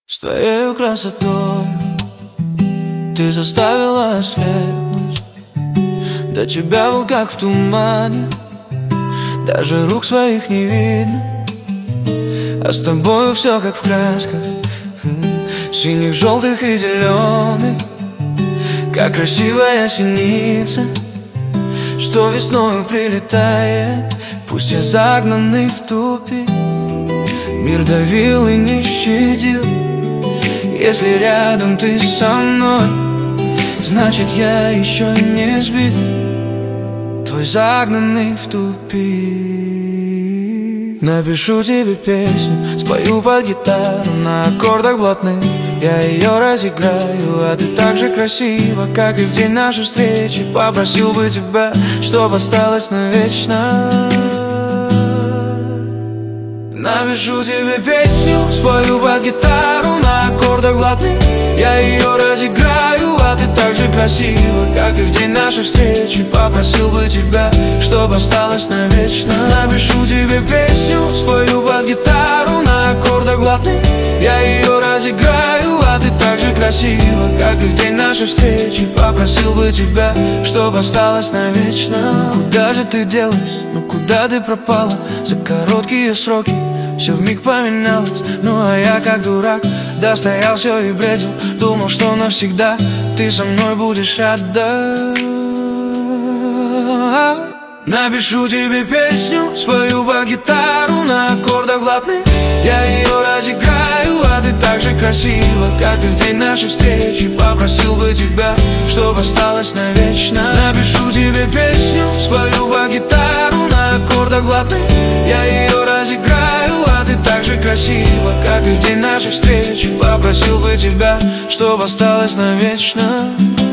С твоей красотой ты заставила ослепнуть. До тебя был как в тумане, даже рук своих не видно. А с тобою все как в красках, синих, желтых и зеленых, как красивая синица, что весною прилетает. Пусть я загнанный в тупик, мир давил и не щадил. Если рядом ты со мной, значит я еще не сбит, твой загнанный в тупик. Напишу тебе песню, спою под гитару на аккордах блатных. Я ее разыграю, а ты так же красива, как и в день нашей встречи. Попросил бы тебя, чтоб осталось навечно. Напишу тебе песню, спою под гитару на аккордах блатных. Я ее разыграю, а ты так же красива, как и в день нашей встречи. Попросил бы тебя, чтоб осталось навечно. Напишу тебе песню, спою под гитару на аккордах блатных. Я ее разыграю, а ты так же красива, как и в день нашей встречи. Попросил бы тебя, чтоб осталось навечно. Куда же ты делась, ну куда ты пропала? За короткие сроки все вмиг поменялось. Ну а я как дурак достоял все и бредил, думал, что навсегда ты со мной будешь рядом. Напишу тебе песню, спою по гитару на аккордах блатных. Я ее разыграю, а ты так же красива, как и в день нашей встречи. Попросил бы тебя, чтоб осталось навечно. Напишу тебе песню, спою по гитару на аккордах блатных. Я ее разыграю, а ты так же красива, как и в день нашей встречи. Попросил бы тебя, чтоб осталось навечно.